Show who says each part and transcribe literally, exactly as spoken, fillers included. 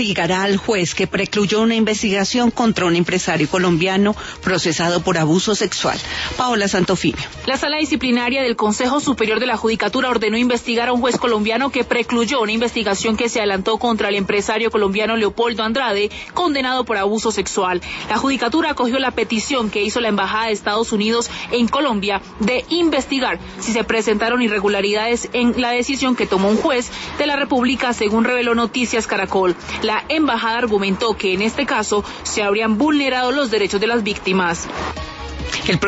Speaker 1: investigará al juez que precluyó una investigación contra un empresario colombiano procesado por abuso sexual. Paola Santofimio.
Speaker 2: La Sala Disciplinaria del Consejo Superior de la Judicatura ordenó investigar a un juez colombiano que precluyó una investigación que se adelantó contra el empresario colombiano Leopoldo Andrade, condenado por abuso sexual. La Judicatura acogió la petición que hizo la Embajada de Estados Unidos en Colombia de investigar si se presentaron irregularidades en la decisión que tomó un juez de la República, según reveló Noticias Caracol. La embajada argumentó que en este caso se habrían vulnerado los derechos de las víctimas.